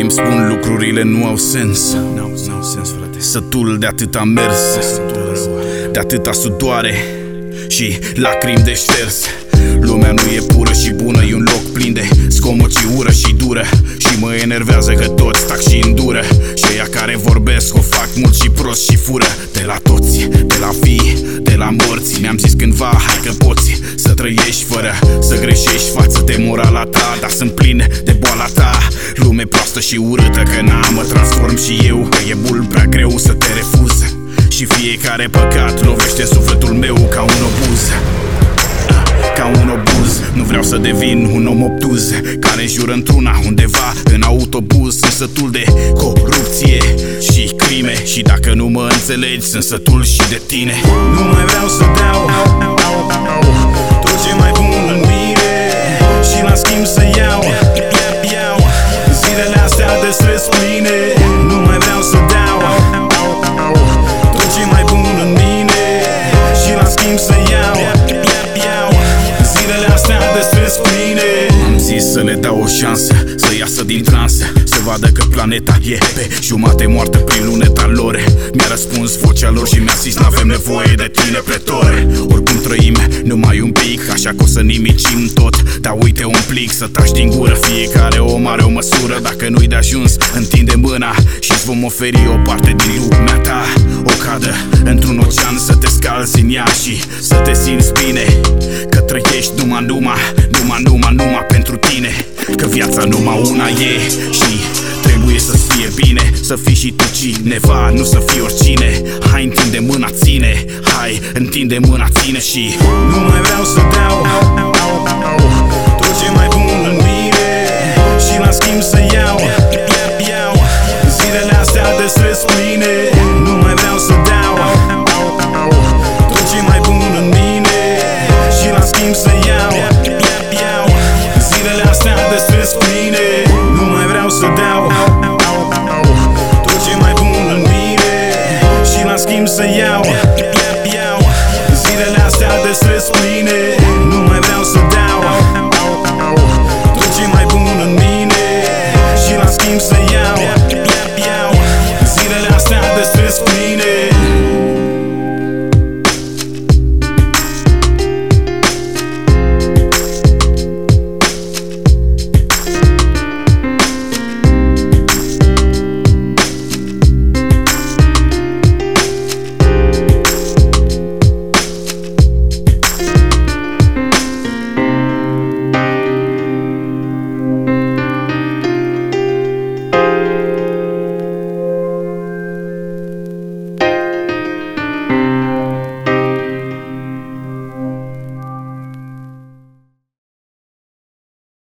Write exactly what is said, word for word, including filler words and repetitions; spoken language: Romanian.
îmi spun lucrurile nu au sens. N-au sens, frate. Sătul de atâta mers, de atâta sudoare și lacrimi de șters. Lumea nu e pură și bună, e un loc plin de scomod și ură și dură. Și mă enervează că toți tac și îndură. Și ăia care vorbesc o fac mult și prost și fură. De la toți, de la vii, de la morți. Mi-am zis cândva, hai că poți să trăiești fără să greșești față de morala ta. Dar sunt plin de boala ta, lume proastă și urâtă, că n-am mă transform și eu, că e mult prea greu să te refuz. Și fiecare păcat lovește sufletul meu ca un obuz. Ca un obuz, nu vreau să devin un om obtuz care jură într-una undeva în autobuz. Sunt sătul de corupție și crime și dacă nu mă înțelegi, sunt sătul și de tine. Nu mai vreau să dau tot ce mai bun în mine și la schimb să iau zilele astea de stres pline. Nu mai vreau să dau tot ce mai bun în mine și la schimb să iau zilele astea de stres pline. Am zis să le dau o șansă, să iasă din transă, să vadă că planeta e pe jumate moartă prin luneta lor. Mi-a răspuns vocea lor și mi-a zis n-avem nevoie de tine, pretor. Oricum trăim numai un pic, așa că o să nimicim tot. Dar uite un plic să taci din gură, fiecare om are o măsură. Dacă nu-i de ajuns, întinde mâna și-ți vom oferi o parte din lumea ta. O cadă într-un ocean să te scalzi în ea și să te simți bine, că trăiești numai, numai, numai, numai, numai pentru tine. Că viața numai una e și trebuie să fie bine. Să fii și tu cineva, nu să fii oricine. Hai, întinde mâna, ține. Hai, întinde mâna, ține și nu mai vreau să dau tot ce mai bun în mine și la schimb să iau zilele astea de stres pline. Nu mai vreau să dau tot ce mai bun în mine și la schimb să iau zilele astea de stres pline. Nu mai vreau să dau tot ce mai bun în mine și la schimb să iau zilele astea de stres pline. Nu mai vreau să dau tot ce mai bun în mine și la schimb să iau zilele astea de stres pline.